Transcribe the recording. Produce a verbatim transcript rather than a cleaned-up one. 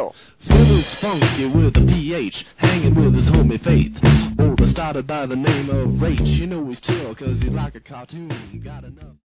chill. Phil's funky with a P H, hanging with his homie Faith. Older started by the name of Rach. You know he's chill, cause he's like a cartoon. Got enough.